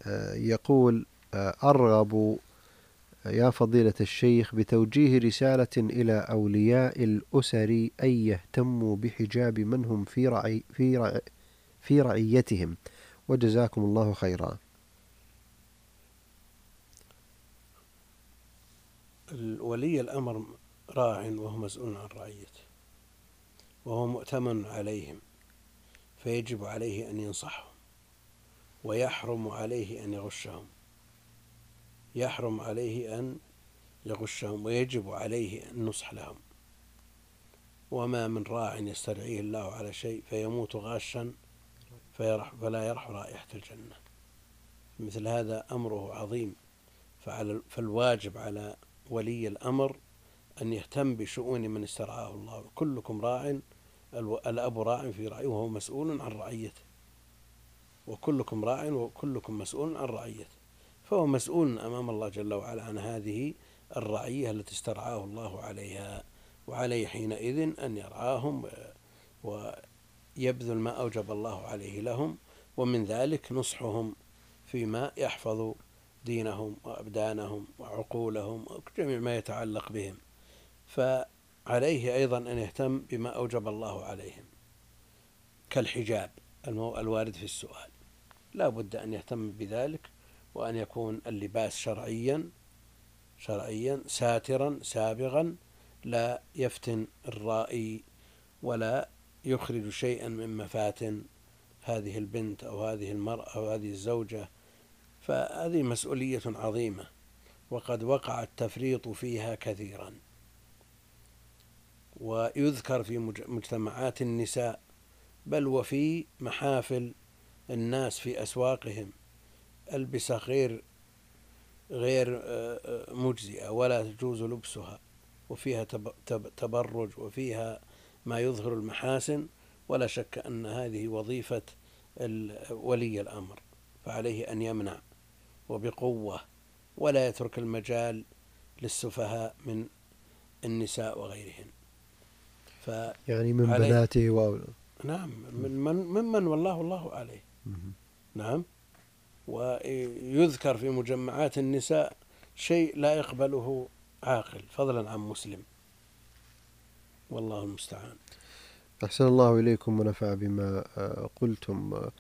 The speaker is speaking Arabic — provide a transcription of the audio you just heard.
يقول: أرغب يا فضيلة الشيخ بتوجيه رسالة إلى أولياء الأسر أن يهتموا بحجاب من هم في رعيتهم، وجزاكم الله خيرا. ولي الأمر راع وهو مسؤول عن رعيته، وهو مؤتمن عليهم، فيجب عليه أن ينصحهم، ويحرم عليه أن يغشهم، يحرم عليه أن يغشهم، ويجب عليه النصح لهم. وما من راع يسترعيه الله على شيء فيموت غاشا فلا يرح رائحة الجنة. مثل هذا أمره عظيم، فالواجب على ولي الأمر أن يهتم بشؤون من استرعاه الله. كلكم راع، الأب راع في رعيه وهو مسؤول عن رعيته، وكلكم راع وكلكم مسؤول عن رعيته، فهو مسؤول أمام الله جل وعلا عن هذه الرعية التي استرعاه الله عليها، وعليه حينئذ أن يرعاهم ويبذل ما أوجب الله عليه لهم، ومن ذلك نصحهم فيما يحفظ دينهم وأبدانهم وعقولهم وجميع ما يتعلق بهم. فعليه أيضا أن يهتم بما أوجب الله عليهم كالحجاب الوارد في السؤال، لا بد أن يهتم بذلك، وأن يكون اللباس شرعيا ساترا سابغا، لا يفتن الرائي ولا يخرج شيئا من مفاتن هذه البنت أو هذه المرأة أو هذه الزوجة. فهذه مسؤولية عظيمة، وقد وقع التفريط فيها كثيرا. ويذكر في مجتمعات النساء، بل وفي محافل الناس في أسواقهم، ألبسة غير مجزئة ولا تجوز لبسها، وفيها تبرج، وفيها ما يظهر المحاسن، ولا شك أن هذه وظيفة ولي الأمر، فعليه أن يمنع وبقوة، ولا يترك المجال للسفهاء من النساء وغيرهن. يعني من فعليه، بناته نعم، ممن والله الله عليه. نعم. ويذكر في مجمعات النساء شيء لا يقبله عاقل فضلا عن مسلم، والله المستعان. أحسن الله إليكم ونفع بما قلتم.